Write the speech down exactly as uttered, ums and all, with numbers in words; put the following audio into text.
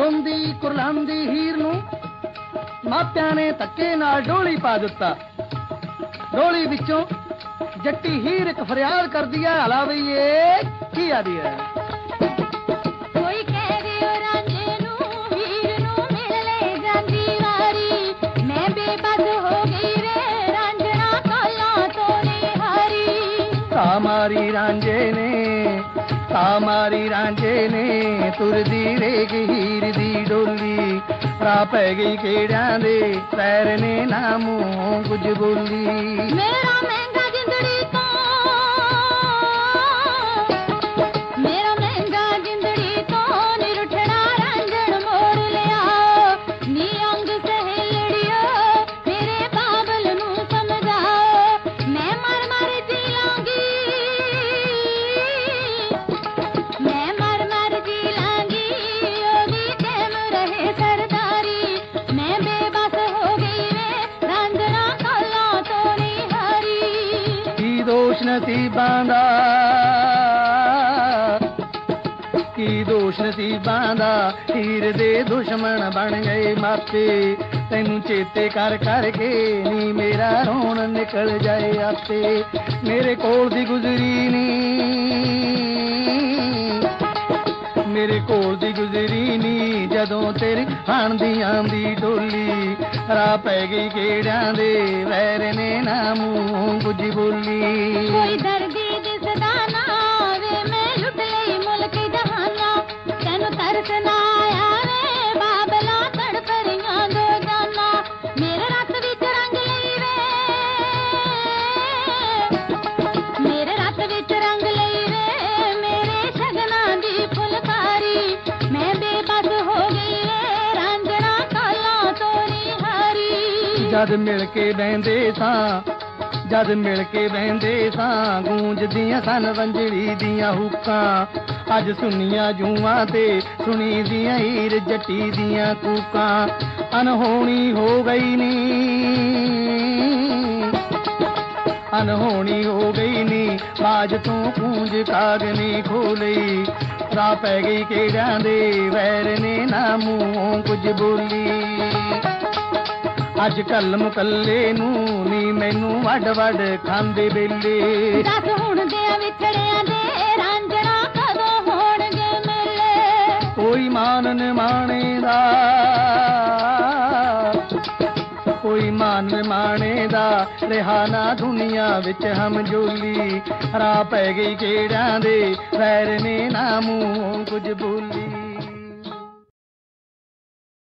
ਰੋਂਦੀ ਕੁਰਲਾਂਦੀ ਹੀਰ ਨੂੰ ਮਾਪਿਆਂ ਨੇ ਧੱਕੇ ਨਾਲ ਡੋਲੀ ਪਾ ਦਿੱਤਾ। ਡੋਲੀ ਵਿੱਚੋਂ ਜੱਟੀ ਹੀਰ ਇੱਕ ਫਰਿਆਦ ਕਰਦੀ ਹੈ, ਹਲਾ ਬਈਏ ਕੀ ਆਦੀ ਹੈ। ਕੋਈ ਕਹਿ ਦਿਓ ਰਾਂਝੇ ਨੂੰ ਹੀਰ ਨੂੰ ਮਿਲ ਲੈ ਜਾਂਦੀ ਵਾਰੀ, ਮੈਂ ਬੇਬਸ ਹੋ ਗਈ ਰੇ ਰਾਂਝਣਾ ਕਾਲਾਂ ਤੋਂ ਨਹੀਂ ਹਾਰੀ। ਤਾ ਮਾਰੀ ਰਾਂਝੇ ਨੇ ਤਾ ਮਾਰੀ ਰਾਂਝੇ ਨੇ ਤੁਰਦੀ ਰੇਗ ਹੀਰ ਦੀ ਡੋਲੀ, ਰਾਹ ਪੈ ਗਈ ਕਿਹੜਿਆਂ ਦੇ ਪੈਰ ਨੇ ਨਾ ਮੂੰਹ ਕੁਝ ਬੋਲੀ। ਮੇਰਾ ਮਹਿੰਗਾ ਜਿੰਦੜੀ ਤੋਂ ਮੇਰਾ ਮਹਿੰਗਾ ਜਿੰਦੜੀ ਤੋਂ ਨਿਰੁੱਠਣਾ ਰਾਂਝਣ ਮੋੜ ਲਿਆ, ਨੀ ਅੰਗ ਸਹੇੜਿਓ ਮੇਰੇ ਬਾਬਲ ਨੂੰ ਸਮਝਾਓ, ਮੈਂ ਮਰ ਮਰ ਜੀ ਲਾਂਗੀ ਮੈਂ ਮਰ ਮਰ ਜੀ ਲਾਂਗੀ ਉਹਦੀ ਟੈਮ ਰਹੇ ਸਰਦਾਰੀ, ਮੈਂ ਬੇਬਸ ਹੋ ਗਈ ਵੇ ਰਾਂਝਣਾ ਕਾਲਾਂ ਤੋਂ ਨਹੀਂ ਹਾਰੀ। ਕੀ ਦੋਸ਼ ਨਸੀਬਾਂ ਦਾ ਕੀ ਦੋਸ਼ ਨਸੀਬਾਂ ਦਾ ਹੀਰ ਦੇ ਦੁਸ਼ਮਣ ਬਣ ਗਏ ਮਾਪੇ, ਤੈਨੂੰ ਚੇਤੇ ਕਰ ਕਰਕੇ ਨੀ ਮੇਰਾ ਰੋਣ ਨਿਕਲ ਜਾਏ ਆਪੇ। ਮੇਰੇ ਕੋਲ ਦੀ ਗੁਜ਼ਰੀ ਨੀ ਮੇਰੇ ਕੋਲ ਦੀ ਗੁਜ਼ਰੀ ਨੀ ਜਦੋਂ ਤੇਰੀ ਹਾਣ ਦੀ ਆਂਦੀ ਡੋਲੀ, ਰਾਹ ਪੈ ਗਈ ਕਿਹੜਿਆਂ ਦੇ ਵੈਰ ਨੇ ਨਾ ਮੂੰਹ ਕੁਝ ਬੋਲੀ। ਕੋਈ ਦਰਦੀ ਦਿਸਦਾ ਨਾ ਵੇ ਮੈਂ ਲੁੱਟ ਲਈ ਮੁਲਕ ਜਹਾਨਾ, ਤੈਨੂੰ ਤਰਸ ਨਾ ਆਇਆ ਵੇ ਬਾਬਲਾ ਤੜਪ ਰਹੀਆਂ ਦੋ ਜਾਨਾਂ, ਮੇਰੇ ਰੱਤ ਵਿੱਚ ਰੰਗ ਲਈ ਵੇ ਮੇਰੇ ਰੱਤ ਵਿੱਚ ਰੰਗ ਲਈ ਵੇ ਮੇਰੇ ਸ਼ਗਨਾਂ ਦੀ ਫੁਲਕਾਰੀ, ਮੈਂ ਬੇਬਸ ਹੋ ਗਈ ਵੇ ਰਾਂਝਣਾ ਕਾਲਾਂ ਤੋਂ ਨਹੀਂ ਹਾਰੀ। ਜਦ ਮਿਲ ਕੇ ਬਹਿੰਦੇ ਸਾਂ ਜਦ ਮਿਲ ਕੇ ਬਹਿੰਦੇ ਸਾਂ ਗੂੰਜਦੀਆਂ ਸਨ ਵੰਜੜੀ ਦੀਆਂ ਹੁੱਕਾਂ, ਅੱਜ ਸੁਣੀਆਂ ਜੂਆਂ ਤੇ ਸੁਣੀ ਦੀਆਂ ਹੀਰ ਜੱਟੀ ਦੀਆਂ ਕੂਕਾਂ। ਅਨਹੋਣੀ ਹੋ ਗਈ ਨੀ ਅਨਹੋਣੀ ਹੋ ਗਈ ਨੀ ਬਾਜ ਤੋਂ ਕੂੰਜ ਕਾਗਨੀ ਖੋਲਈ, ਰਾਹ ਪੈ ਗਈ ਕਿਹੜਿਆਂ ਦੇ ਵੈਰ ਨੇ ਨਾ ਮੂੰਹ ਕੁਝ ਬੋਲੀ। ਅੱਜ ਕੱਲ ਮੁਕੱਲੇ ਨੂੰ ਨੀ ਮੈਨੂੰ ਵੱਡ ਵੱਡ ਖਾਂਦੇ ਵੇਲੇ, ਦੱਸ ਹੁਣ ਦਿਆਂ ਵਿਛੜਿਆਂ ਦੇ ਰਾਂਝਣਾ ਕਦੋਂ ਹੋਣਗੇ ਮੇਲੇ। ਕੋਈ ਮਾਨ ਨਿਮਾਣੇ ਦਾ ਕੋਈ ਮਾਨ ਨਿਮਾਣੇ ਦਾ ਰਿਹਾ ਨਾ ਦੁਨੀਆ ਵਿੱਚ ਹਮਜੋਲੀ, ਰਾਹ ਪੈ ਗਈ ਕਿਹੜਿਆਂ ਦੇ ਵੈਰ ਨੇ ਨਾ ਮੂੰਹ ਕੁਝ ਬੋਲੀ।